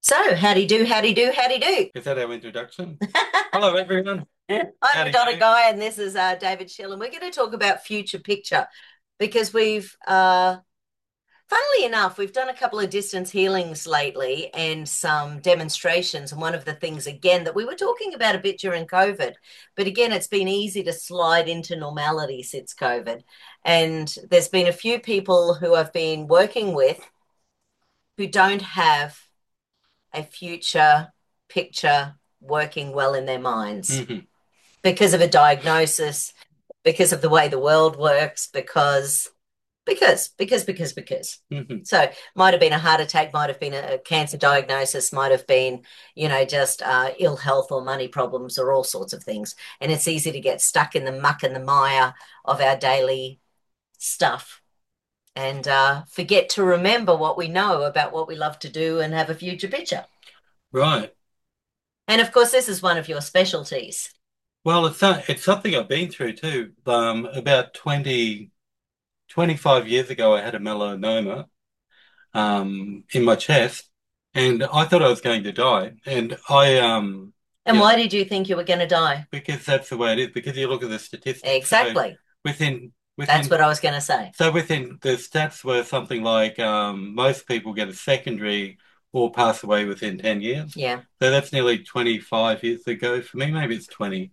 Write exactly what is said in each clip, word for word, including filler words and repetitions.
So, howdy do, howdy do, howdy do. Is that our introduction? Hello, everyone. I'm Howdy Madonna do. Guy, and this is uh, David Schill, and we're going to talk about future picture because we've, uh, funnily enough, we've done a couple of distance healings lately and some demonstrations. And one of the things, again, that we were talking about a bit during COVID, but again, it's been easy to slide into normality since COVID. And there's been a few people who I've been working with who don't have a future picture working well in their minds hmm because of a diagnosis, because of the way the world works, because, because, because, because, because. hmm So might have been a heart attack, might have been a cancer diagnosis, might have been, you know, just uh, ill health or money problems or all sorts of things. And it's easy to get stuck in the muck and the mire of our daily stuff and uh, forget to remember what we know about what we love to do and have a future picture. Right. And of course, this is one of your specialties. Well, it's so- it's something I've been through too. Um, about twenty, twenty-five years ago, I had a melanoma um, in my chest, and I thought I was going to die. And I, um, And you know, why did you think you were going to die? because that's the way it is. Because you look at the statistics. So Exactly. within That's within what I was going to say. So within the stats were something like um, most people get a secondary or pass away within ten years. Yeah. So that's nearly twenty-five years ago for me. Maybe it's twenty.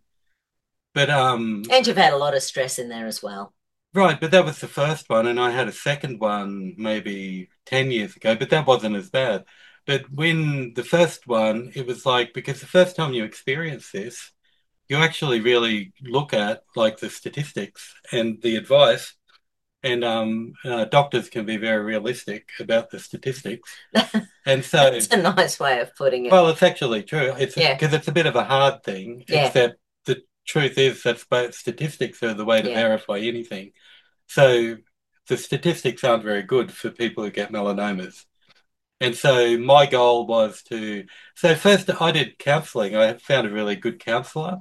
But um, And you've had a lot of stress in there as well. right, but that was the first one, and I had a second one maybe ten years ago, but that wasn't as bad. But when the first one, it was like because the first time you experience this, you actually really look at like the statistics and the advice. And um, uh, doctors can be very realistic about the statistics. And so, That's a nice way of putting it. well, it's actually true. It's Yeah. because it's a bit of a hard thing, Yeah. except the truth is that both statistics are the way to Yeah. verify anything. So the statistics aren't very good for people who get melanomas. And so my goal was to, so first I did counseling. I found a really good counselor.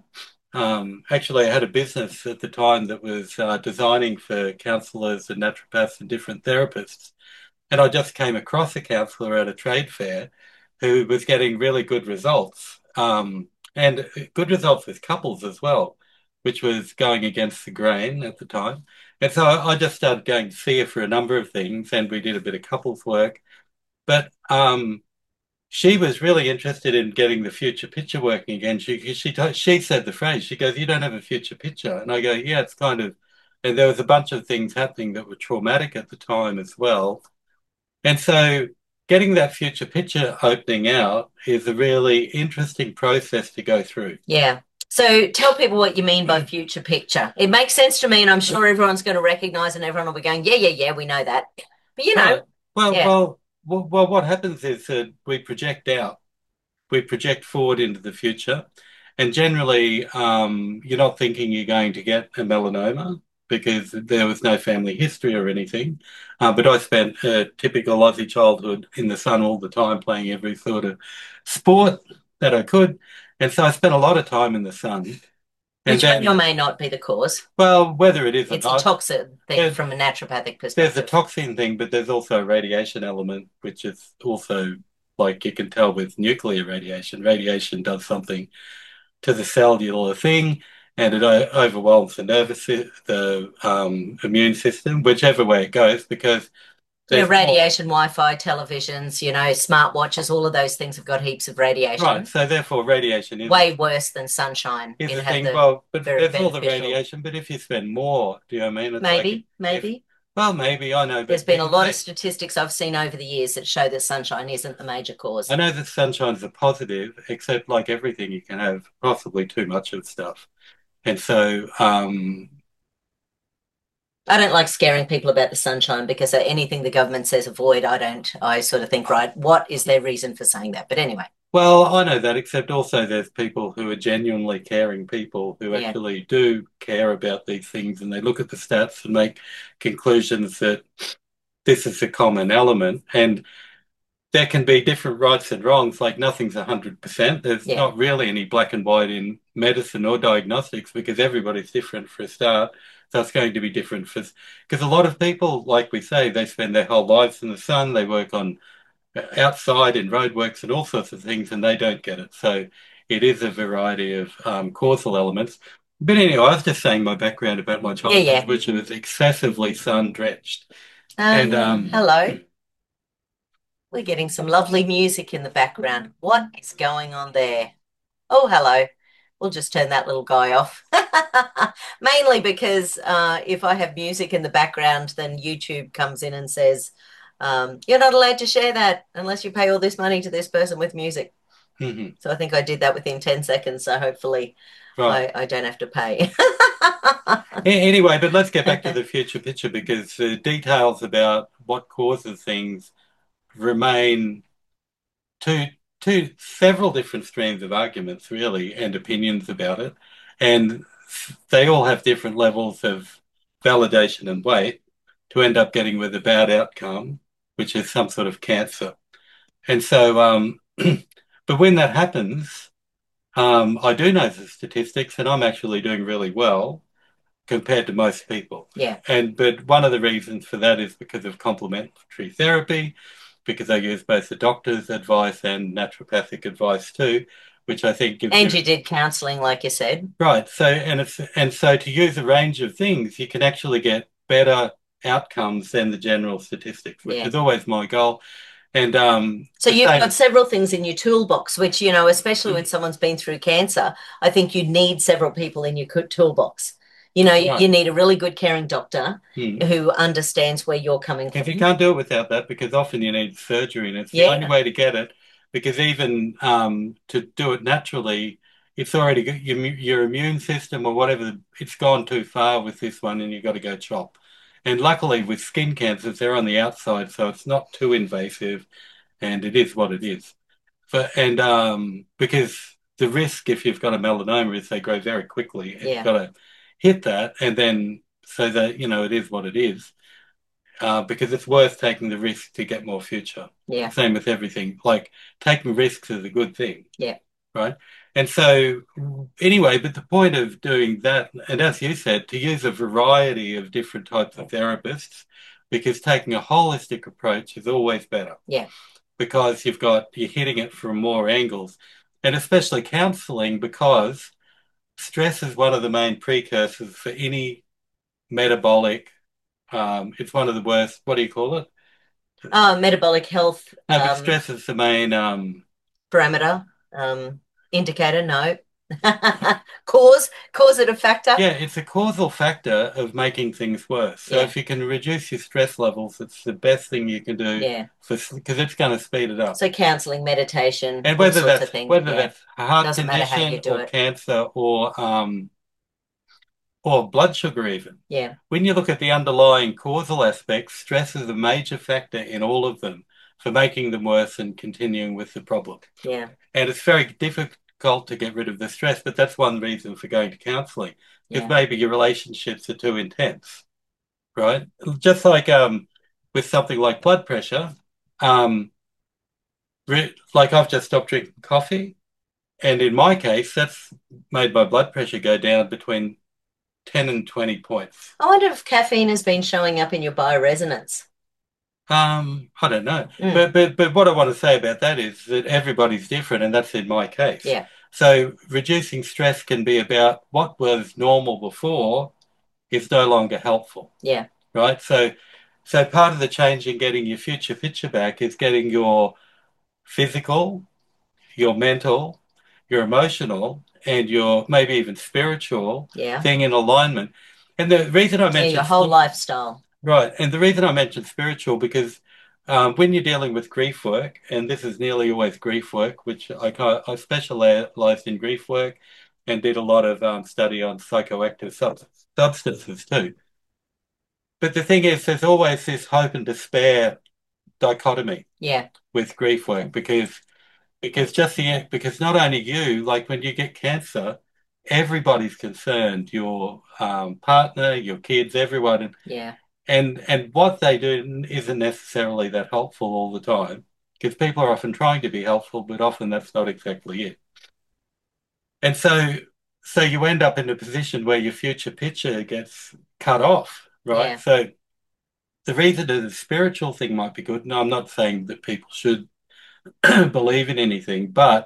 Um, actually, I had a business at the time that was uh, designing for counselors and naturopaths and different therapists. And I just came across a counselor at a trade fair who was getting really good results, um, and good results with couples as well, which was going against the grain at the time. And so I, I just started going to see her for a number of things, and we did a bit of couples work. But um, she was really interested in getting the future picture working again. She she told, she said the phrase. She goes, "You don't have a future picture," and I go, "Yeah, it's kind of." And there was a bunch of things happening that were traumatic at the time as well. And so, getting that future picture opening out is a really interesting process to go through. Yeah. So tell people what you mean by future picture. It makes sense to me, and I'm sure everyone's going to recognize and everyone will be going, yeah, yeah, yeah, we know that. But you know, Right. Well, yeah, well, well, well, what happens is that we project out. We project forward into the future. And generally, um, you're not thinking you're going to get a melanoma because there was no family history or anything. Uh, but I spent a typical Aussie childhood in the sun all the time, playing every sort of sport that I could. And so I spent a lot of time in the sun. And which may or then, may not be the cause. well, whether it is or It's a not, toxic thing there, from a naturopathic there's a perspective. toxin thing, but there's also a radiation element, which is also like you can tell with nuclear radiation. Radiation does something to the cellular thing, and it o- overwhelms the nervous, sy- the um, immune system, whichever way it goes, because Yeah, there's more. radiation, Wi-Fi, televisions, you know, smartwatches, all of those things have got heaps of Right, radiation. so therefore radiation is Way worse than sunshine. is It the have thing. the Well, but very there's all the beneficial. radiation, but if you spend more, do you know what I mean? It's like if, Maybe, if maybe. well, maybe I know, There's but been you a can lot of say statistics I've seen over the years that show that sunshine isn't the major I cause. know that sunshine's a positive, except like everything, you can have possibly too much of stuff. And so, um, I don't like scaring people about the sunshine because anything the government says avoid, I don't, I sort of think, right, what is their reason for saying that? But anyway, well, I know that, except also there's people who are genuinely caring people who yeah, actually do care about these things and they look at the stats and make conclusions that this is a common element. And there can be different rights and wrongs, like nothing's one hundred percent. There's yeah. not really any black and white in medicine or diagnostics because everybody's different for a start. So it's going to be different for, because a lot of people, like we say, they spend their whole lives in the sun, they work on outside in roadworks and all sorts of things, and they don't get it. So it is a variety of um, causal elements. But anyway, I was just saying my background about my Yeah, childhood, yeah. which was excessively sun-drenched. Oh, And yeah. um, Hello. We're getting some lovely music in the background. What is going on there? Oh, hello. We'll just turn that little guy off. Mainly because uh, if I have music in the background, then YouTube comes in and says, um, you're not allowed to share that unless you pay all this money to this person with music. mhm, So I think I did that within ten seconds. So hopefully right. I, I don't have to pay. Anyway, but let's get back to the future picture because the details about what causes things remain to to several different streams of arguments, really, and opinions about it. And they all have different levels of validation and weight to end up getting with a bad outcome, which is some sort of cancer. And so, um, but when that happens, um, I do know the statistics, and I'm actually doing really well compared to most people. Yeah. And but one of the reasons for that is because of complementary therapy, because I use both the doctor's advice and naturopathic advice too, which I think gives And you you did counseling, like you said. right. So and it's and so to use a range of things, you can actually get better outcomes than the general statistics, which Yeah. is always my goal. And um, So the you've got same, several things in your toolbox, which, you know, especially when mm, someone's been through cancer, I think you need several people in your toolbox. You know, you, right. you need a really good caring doctor Mm. who understands where you're coming If you from. can't do it without that, because often you need surgery, and it's the only Yeah, way to get it, because even um, to do it naturally, it's already got your, your immune system or whatever, it's gone too far with this one, and you've got to go chop. And luckily, with skin cancers, they're on the outside, so it's not too invasive, and it is what it is. But and um, because the risk if you've got a melanoma is they grow very quickly, and you've yeah, got to hit that, and then so that you know it is what it is uh, because it's worth taking the risk to get more future. yeah, Same with everything. Like taking risks is a good thing, yeah, right? And so, anyway, but the point of doing that, and as you said, to use a variety of different types of therapists, because taking a holistic approach is always better yeah. because you've got, you're hitting it from more angles, and especially counseling because stress is one of the main precursors for any metabolic. Um, it's one of the worst. What do you call it? Uh, metabolic health No, but um, stress is the main, um, parameter, um, indicator, no. Cause, causative factor. yeah, it's a causal factor of making things worse. So Yeah, if you can reduce your stress levels, it's the best thing you can do yeah. for, because it's going to speed it up. So counseling, meditation, And all whether sorts that's of things. whether Yeah. that's a heart Doesn't matter how you condition do or it. cancer or um or blood sugar even. Yeah, When you look at the underlying causal aspects, stress is a major factor in all of them for making them worse and continuing with the problem. yeah, And it's very difficult to get rid of the stress, but that's one reason for going to counseling, because yeah. maybe your relationships are too intense, right? Just like um, with something like blood pressure, um, like I've just stopped drinking coffee, and in my case, that's made my blood pressure go down between ten and twenty points. I wonder if caffeine has been showing up in your bioresonance. Um, I don't know. Mm, But but but what I want to say about that is that everybody's different, and that's in my case. yeah, So reducing stress can be about what was normal before is no longer helpful, yeah, right? So so part of the change in getting your future picture back is getting your physical, your mental, your emotional, and your maybe even spiritual yeah. thing in alignment. And the reason I Yeah, your mentioned whole lifestyle. right. And the reason I mentioned spiritual, because um, when you're dealing with grief work, and this is nearly always grief work, which I, ca- I specialized in grief work and did a lot of um, study on psychoactive sub- substances too. But the thing is, there's always this hope and despair dichotomy Yeah, with grief work because because just the because not only you, like when you get cancer, everybody's concerned, your um, partner, your kids, everyone. yeah, And and what they do isn't necessarily that helpful all the time because people are often trying to be helpful, but often that's not exactly it. And so so you end up in a position where your future picture gets cut off, right? yeah. So the reason that the spiritual thing might be good, and I'm not saying that people should believe in anything, but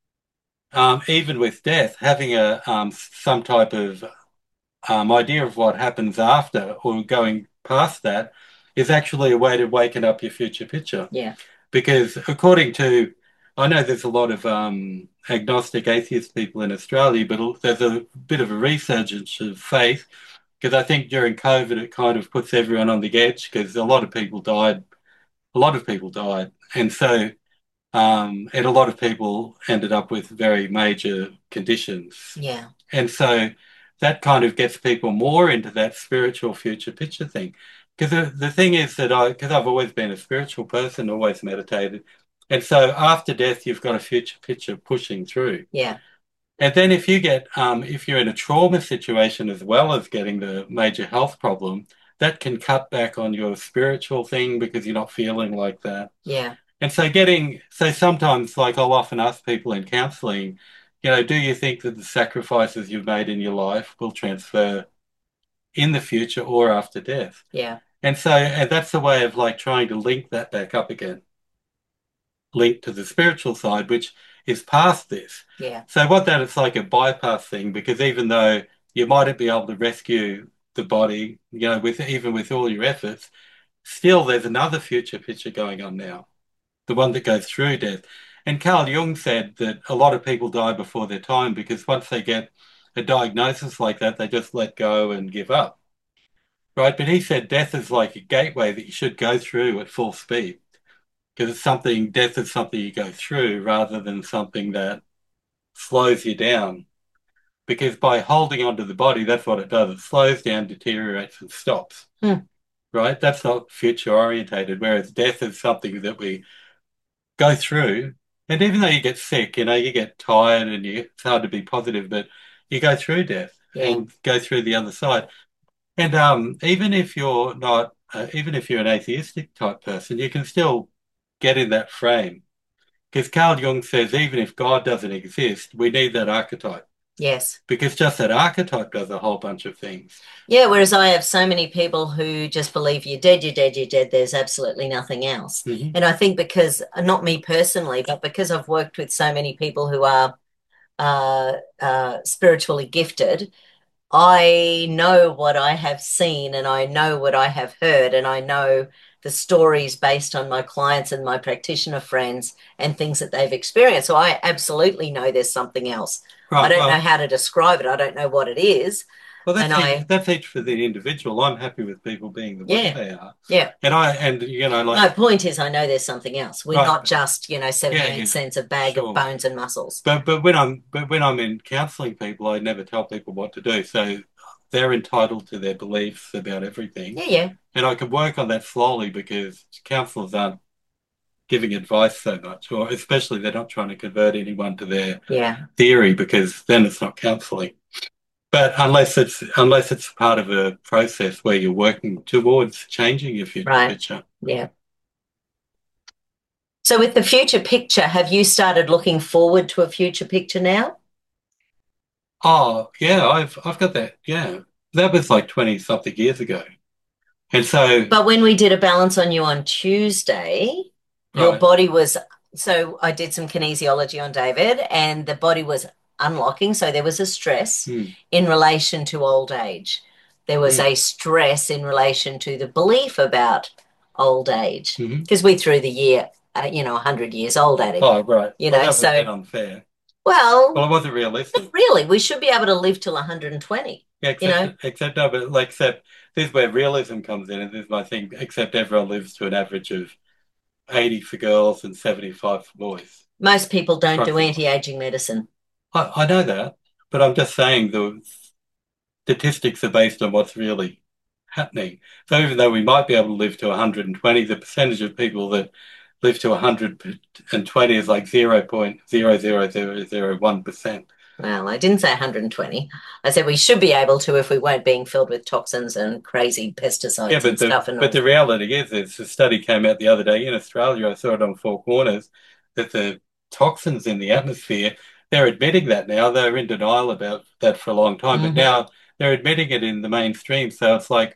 um, even with death, having a um, some type of um, idea of what happens after or going past that is actually a way to waken up your future picture. Yeah. Because according to, I know there's a lot of um, agnostic atheist people in Australia, but there's a bit of a resurgence of faith because I think during COVID it kind of puts everyone on the edge because a lot of people died. A lot of people died, and so um, and a lot of people ended up with very major conditions. Yeah. And so that kind of gets people more into that spiritual future picture thing. Because the, the thing is that I, because I've always been a spiritual person, always meditated. And so after death, you've got a future picture pushing through. Yeah. And then if you get, um, if you're in a trauma situation as well as getting the major health problem, that can cut back on your spiritual thing because you're not feeling like that. Yeah. And so getting, so sometimes, like I'll often ask people in counseling, you know, do you think that the sacrifices you've made in your life will transfer in the future or after death? Yeah. And so, and that's the way of like trying to link that back up again, link to the spiritual side, which is past this. Yeah. So what that is like a bypass thing, because even though you mightn't be able to rescue the body, you know, with even with all your efforts, still there's another future picture going on now, the one that goes through death. And Carl Jung said that a lot of people die before their time because once they get a diagnosis like that, they just let go and give up. Right? But he said death is like a gateway that you should go through at full speed because it's something, death is something you go through rather than something that slows you down. Because by holding onto the body, that's what it does. It slows down, deteriorates, and stops. Hmm. Right? That's not future orientated, whereas death is something that we go through. And even though you get sick, you know, you get tired and you, it's hard to be positive, but you go through death Yeah. and go through the other side. And um, even if you're not, uh, even if you're an atheistic type person, you can still get in that frame. Because Carl Jung says even if God doesn't exist, we need that archetype. Yes. Because just that archetype does a whole bunch of things. Yeah, whereas I have so many people who just believe you're dead, you're dead, you're dead. There's absolutely nothing else. Mm-hmm. And I think because, not me personally, but because I've worked with so many people who are uh, uh, spiritually gifted, I know what I have seen and I know what I have heard, and I know the stories based on my clients and my practitioner friends and things that they've experienced. So I absolutely know there's something else. Right, I don't well, know how to describe it. I don't know what it is. Well, that's And each, I, that's each for the individual. I'm happy with people being the way yeah, they are, yeah. and I and you know My like point is, I know there's something else. We're right, not just, you know, yeah, seventy-eight yeah, cents a bag of sure. bones and muscles. But but when I'm but when I'm in counselling people, I never tell people what to do. So they're entitled to their beliefs about everything, Yeah, yeah, and I can work on that slowly because counsellors aren't giving advice so much, or especially they're not trying to convert anyone to their yeah. theory because then it's not counselling. But unless it's unless it's part of a process where you're working towards changing your future Right. picture. Yeah. So with the future picture, have you started looking forward to a future picture now? Oh, yeah, I've I've got that. Yeah. That was like twenty something years ago. And so, But when we did a balance on you on Tuesday, your right. body was, so I did some kinesiology on David, and the body was unlocking. So there was a stress Hmm. in relation to old age. There was Hmm. a stress in relation to the belief about old age, Hmm. because we threw the year, uh, you know, one hundred years old at him, Oh, right. you Well, know. that was a bit So, unfair. Well, well, it wasn't realistic. really, we should be able to live till one hundred twenty, Yeah, you except know. except no, but like except this is where realism comes in, and this is my thing. Except everyone lives to an average of eighty for girls and seventy-five for boys, Most people don't do approximately. anti-aging medicine. I, I know that, but I'm just saying the statistics are based on what's really happening. So even though we might be able to live to one hundred twenty, the percentage of people that live to one hundred twenty is like zero point zero zero zero zero one percent. Well, I didn't say one hundred twenty. I said we should be able to if we weren't being filled with toxins and crazy Yeah, pesticides but and the stuff. And but all. the reality is, is a study came out the other day in Australia. I saw it on Four Corners that the toxins in the atmosphere, they're admitting that now. They were in denial about that for a long time, but Mhm. now they're admitting it in the mainstream. So it's like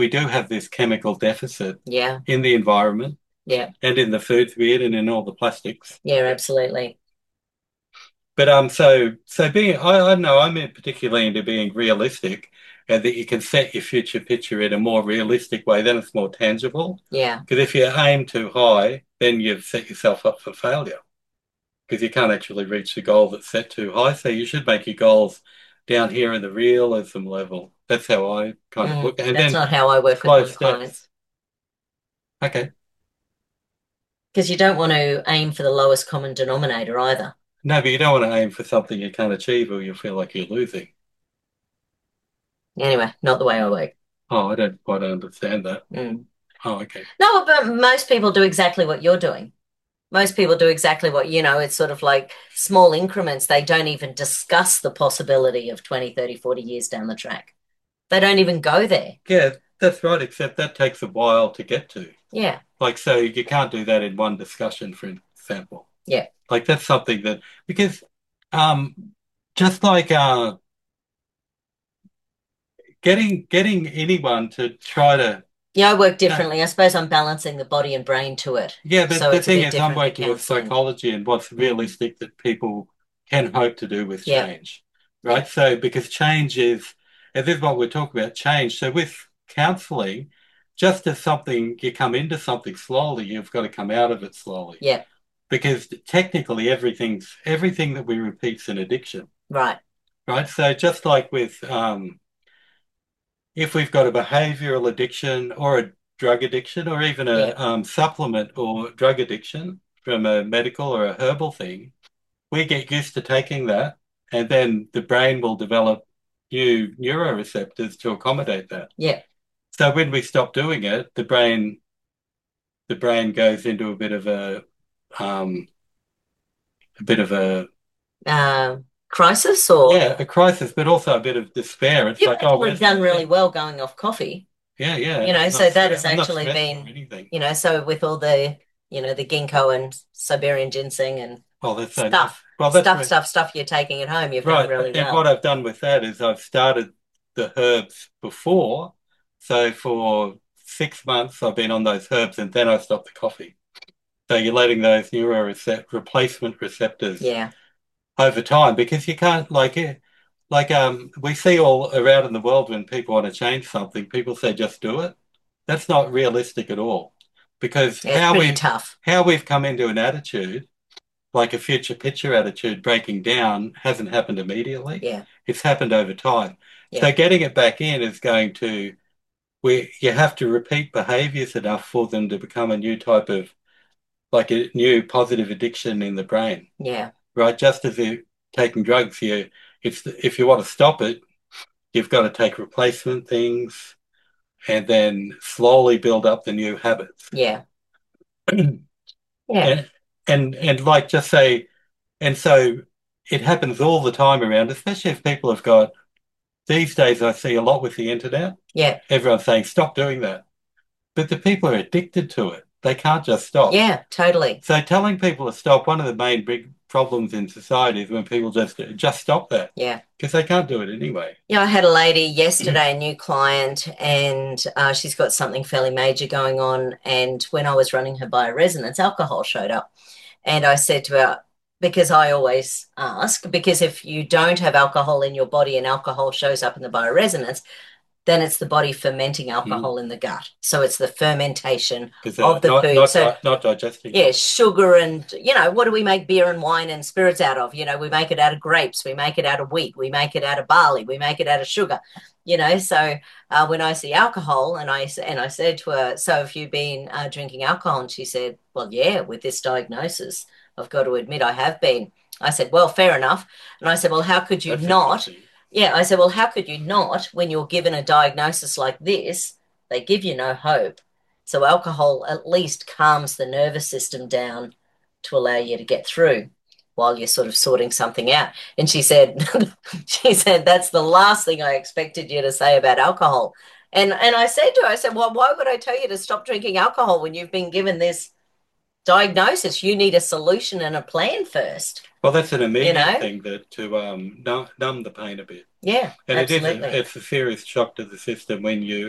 we do have this chemical deficit Yeah. in the environment Yeah. and in the foods we eat and in all the plastics. Yeah, absolutely. But um, so so being I, I know I'm particularly into being realistic, and that you can set your future picture in a more realistic way, then it's more tangible. Yeah. Because if you aim too high, then you've set yourself up for failure because you can't actually reach the goal that's set too high. So you should make your goals down here in the realism level. That's how I kind of Mm, look at it. And that's then not how I work with slow my steps. clients Okay. because you don't want to aim for the lowest common denominator either. No, but you don't want to aim for something you can't achieve or you feel like you're losing. Anyway, not the way I work. Oh, I don't quite understand that. Mm. Oh, okay. No, but most people do exactly what you're doing. Most people do exactly what, you know, it's sort of like small increments. They don't even discuss the possibility of twenty, thirty, forty years down the track. They don't even go there. Yeah, that's right, except that takes a while to get to. Yeah. Like, so you can't do that in one discussion, for example. Yeah. Like, that's something that, because um, just like uh, getting getting anyone to try to, Yeah, I work uh, differently. I suppose I'm balancing the body and brain to it. yeah, but So the it's a thing bit is, I'm different to working with counseling. psychology and what's realistic that people can hope to do with Yeah. change, right? So, because change is, and this is what we're talking about, change. So, with counseling, just as something, you come into something slowly, you've got to come out of it slowly. Yeah. Because technically everything's everything that we repeat's an addiction, Right. right? So just like with um, if we've got a behavioral addiction or a drug addiction or even a Yeah. um, supplement or drug addiction from a medical or a herbal thing, we get used to taking that, and then the brain will develop new neuroreceptors to accommodate that. Yeah. So when we stop doing it, the brain the brain goes into a bit of a um, a bit of a Uh, crisis or yeah, a crisis, but also a bit of despair. It's you've like, oh, actually where's my done really thing? well going off coffee. Yeah, yeah. You know, I'm not so that stressed. has I'm not actually stressed or been, anything. you know, so with all the, you know, the ginkgo and Siberian ginseng and Well, that's so nice. stuff, Well, that's stuff, right. stuff, stuff you're taking at home, you've done Right. really And what well. I've done with that is I've started the herbs before. So for six months, I've been on those herbs, and then I stopped the coffee. So you're letting those neuroreceptor replacement receptors Yeah. over time because you can't like it. Like um, we see all around in the world when people want to change something, people say just do it. That's not realistic at all because Yeah, it's how pretty we tough. how we've come into an attitude, like a future picture attitude breaking down, hasn't happened immediately. Yeah. It's happened over time. So Yeah. getting it back in is going to we you have to repeat behaviors enough for them to become a new type of like a new positive addiction in the brain, Yeah. right? Just as you taking drugs, you if if you want to stop it, you've got to take replacement things and then slowly build up the new habits. Yeah. Yeah. And and and like just say, and so it happens all the time around, especially if people have got these days I see a lot with the internet. Yeah. Everyone's saying stop doing that. But the people are addicted to it. They can't just stop. Yeah, totally. So telling people to stop, one of the main big problems in society is when people just just stop that Yeah. because they can't do it anyway. Yeah, I had a lady yesterday, a new client, and uh, she's got something fairly major going on. And when I was running her bioresonance, alcohol showed up. And I said to her, because I always ask, because if you don't have alcohol in your body and alcohol shows up in the bioresonance, then it's the body fermenting Mm. alcohol in the gut. So it's the fermentation Because uh, of the not food. not So di not digesting yeah, it. sugar and, you know, what do we make beer and wine and spirits out of? You know, we make it out of grapes, we make it out of wheat, we make it out of barley, we make it out of sugar, you know. So uh, when I see alcohol and I and I said to her, so have you been uh, drinking alcohol? And she said, well, yeah, with this diagnosis, I've got to admit I have been. I said, well, fair enough. And I said, well, how could you That's not? interesting. Yeah, I said, well, how could you not when you're given a diagnosis like this? They give you no hope. So alcohol at least calms the nervous system down to allow you to get through while you're sort of sorting something out. And she said, she said, that's the last thing I expected you to say about alcohol. And and I said to her, I said, well, why would I tell you to stop drinking alcohol when you've been given this diagnosis? You need a solution and a plan first, Well, that's an you immediate know? thing that to um numb, numb the pain a bit. Yeah, And it is a, absolutely. it's a serious shock to the system when you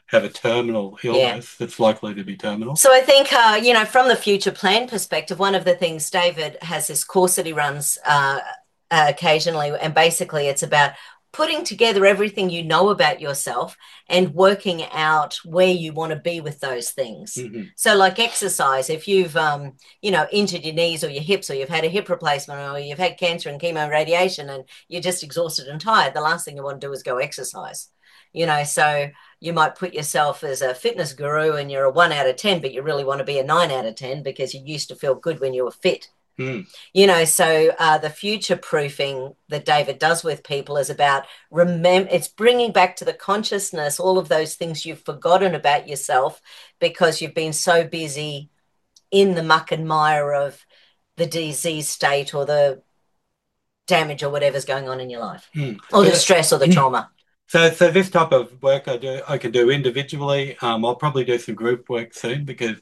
have a terminal Yeah. illness that's likely to be terminal. So I think, uh, you know, from the future plan perspective, one of the things David has this course that he runs uh, uh, occasionally, and basically it's about putting together everything you know about yourself and working out where you want to be with those things. Mm-hmm. So, like exercise, if you've, um, you know, injured your knees or your hips, or you've had a hip replacement, or you've had cancer and chemo and radiation, and you're just exhausted and tired, the last thing you want to do is go exercise. You know, so you might put yourself as a fitness guru and you're a one out of ten, but you really want to be a nine out of ten because you used to feel good when you were fit. Mm. You know, so uh, the future proofing that David does with people is about remember, it's bringing back to the consciousness all of those things you've forgotten about yourself because you've been so busy in the muck and mire of the disease state or the damage or whatever's going on in your life, Mm. or the But, stress or the trauma. So, so this type of work I do, I can do individually. Um, I'll probably do some group work soon because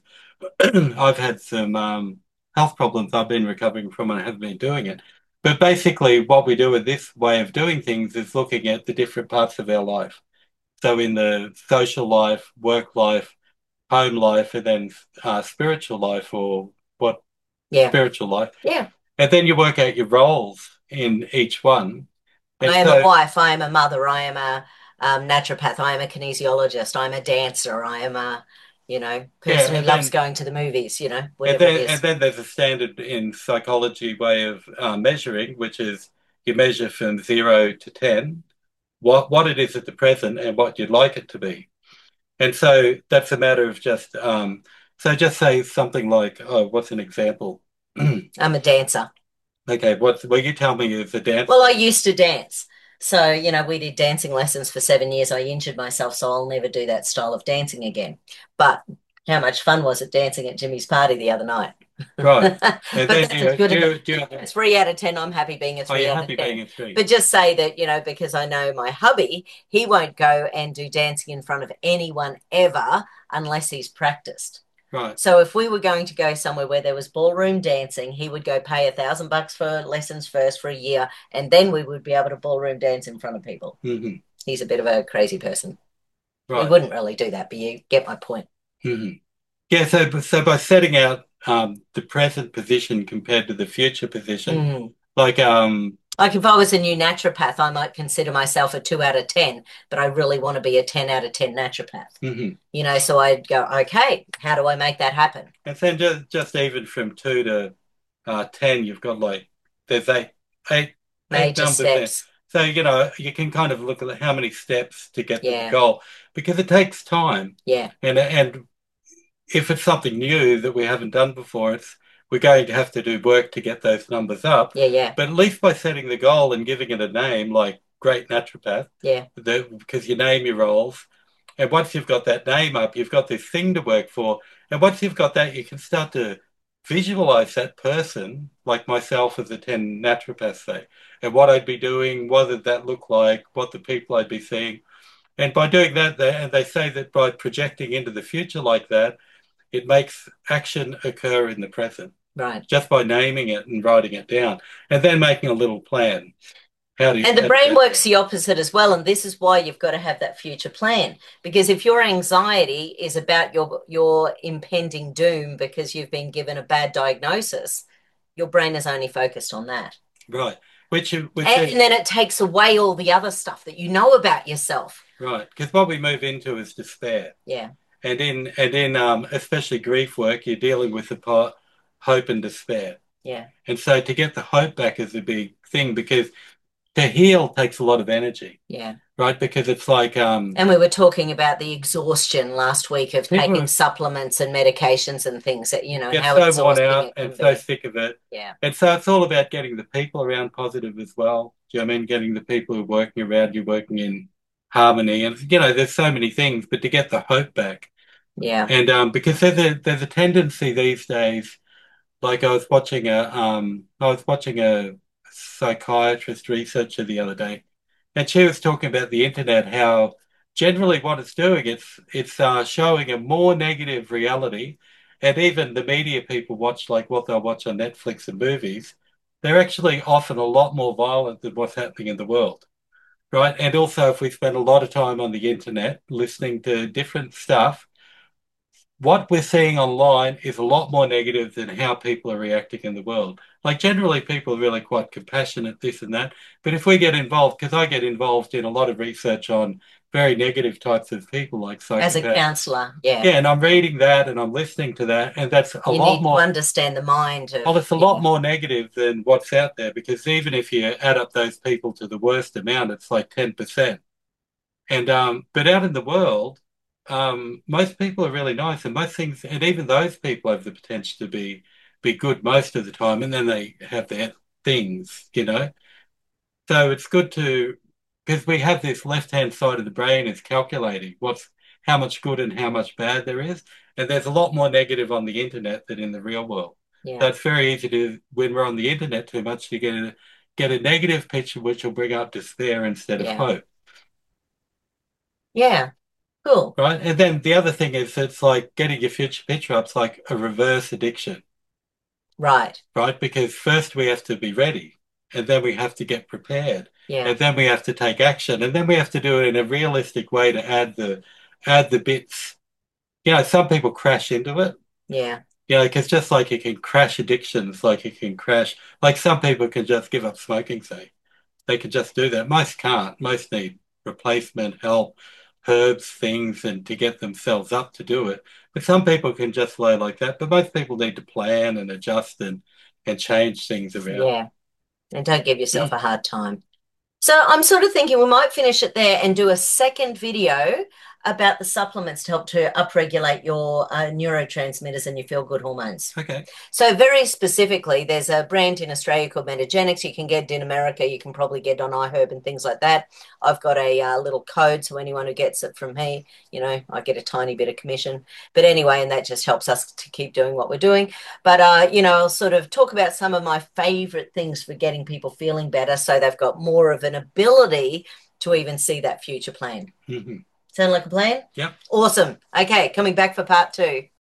I've had some um, health problems I've been recovering from and I haven't been doing it. But basically, what we do with this way of doing things is looking at the different parts of our life. So, in the social life, work life, home life, and then uh, spiritual life, or what Yeah. spiritual life. Yeah. And then you work out your roles in each one. And I am so, a wife, I am a mother, I am a um, naturopath, I am a kinesiologist, I'm a dancer, I am a, you know, yeah, person who and loves then going to the movies, you know, And whatever it then, and is. then there's a standard in psychology way of uh, measuring, which is you measure from zero to ten, what what it is at the present and what you'd like it to be. And so that's a matter of just, um, so just say something like, oh, what's an example? I'm a dancer. Okay, what's, well, you tell me is a dance. Well, I used to dance. So, you know, we did dancing lessons for seven years. I injured myself, so I'll never do that style of dancing again. But how much fun was it dancing at Jimmy's party the other night? Right. But And then that's do as you, good do as you, do you, a three out of ten. I'm happy being a are you three out of happy ten. being a three? But just say that, you know, because I know my hubby, he won't go and do dancing in front of anyone ever unless he's practiced. Right. So if we were going to go somewhere where there was ballroom dancing, he would go pay a thousand bucks for lessons first for a year, and then we would be able to ballroom dance in front of people. Mm-hmm. He's a bit of a crazy person. We Right. wouldn't really do that, but you get my point. Mm-hmm. Yeah, so so by setting out um, the present position compared to the future position, Mm. like um, Like if I was a new naturopath, I might consider myself a two out of ten, but I really want to be a ten out of ten naturopath. mhm. You know, so I'd go, okay, how do I make that happen? And then just just even from two to uh, ten, you've got like there's eight eight eight Major numbers there. steps. So you know you can kind of look at how many steps to get to the Yeah, goal because it takes time, yeah, and and if it's something new that we haven't done before, it's we're going to have to do work to get those numbers up. yeah, yeah, But at least by setting the goal and giving it a name like Great Naturopath, yeah, the, because you name your roles, and once you've got that name up, you've got this thing to work for. And once you've got that, you can start to visualize that person, like myself as a ten naturopaths say, and what I'd be doing, what did that look like, what the people I'd be seeing. And by doing that, they, and they say that by projecting into the future like that, it makes action occur in the present right. just by naming it and writing it down, and then making a little plan. How do you, And the how do brain you- works the opposite as well. And this is why you've got to have that future plan. Because if your anxiety is about your your impending doom because you've been given a bad diagnosis, your brain is only focused on that. Right. Which, which And, is and then it takes away all the other stuff that you know about yourself. right. Because what we move into is despair. Yeah. And in and in um, especially grief work, you're dealing with the part hope and despair. Yeah. And so to get the hope back is a big thing because to heal takes a lot of energy. Yeah. Right? Because it's like um And we were talking about the exhaustion last week of people taking supplements and medications and things that, you know, and get how so worn exhausting out it can and so be. sick of it. Yeah. And so it's all about getting the people around positive as well. Do you know what I mean? Getting the people who are working around you working in harmony. And you know, there's so many things, but to get the hope back. Yeah. And um because there's a there's a tendency these days, like I was watching a um I was watching a psychiatrist researcher the other day, and she was talking about the internet, how generally what it's doing, it's it's uh, showing a more negative reality. And even the media people watch like what they'll watch on Netflix and movies, they're actually often a lot more violent than what's happening in the world. right? And also, if we spend a lot of time on the internet listening to different stuff, what we're seeing online is a lot more negative than how people are reacting in the world. Like generally, people are really quite compassionate, this and that. But if we get involved, because I get involved in a lot of research on very negative types of people, like As a psychopaths. counselor, yeah. Yeah, and I'm reading that and I'm listening to that, and that's a You lot need to more. understand the mind of, Well, it's a lot yeah, more negative than what's out there because even if you add up those people to the worst amount, it's like ten percent. And um, but out in the world, um, most people are really nice, and most things, and even those people have the potential to be be good most of the time, and then they have their things, you know. So it's good to because we have this left-hand side of the brain is calculating what's how much good and how much bad there is, and there's a lot more negative on the internet than in the real world. So yeah, it's very easy to when we're on the internet too much to get a get a negative picture which will bring up despair instead of yeah, hope. yeah. Cool. Right. And then the other thing is it's like getting your future picture up's like a reverse addiction, Right. right? Because first we have to be ready and then we have to get prepared Yeah, and then we have to take action and then we have to do it in a realistic way to add the add the bits. You know, some people crash into it. yeah, You know, because just like you can crash addictions, like you can crash, like some people can just give up smoking, say. They can just do that. Most can't. Most need replacement help, herbs, things, and to get themselves up to do it. But some people can just flow like that. But most people need to plan and adjust and and change things around. yeah. And don't give yourself a hard time. So I'm sort of thinking we might finish it there and do a second video about the supplements to help to upregulate your uh, neurotransmitters and your feel-good hormones. Okay. So very specifically, there's a brand in Australia called Metagenics. You can get it in America. You can probably get it on iHerb and things like that. I've got a uh, little code, so anyone who gets it from me, you know, I get a tiny bit of commission. But anyway, and that just helps us to keep doing what we're doing. But, uh, you know, I'll sort of talk about some of my favorite things for getting people feeling better so they've got more of an ability to even see that future plan. Mm-hmm. Sound like a plan? Yep. Awesome. Okay, coming back for part two.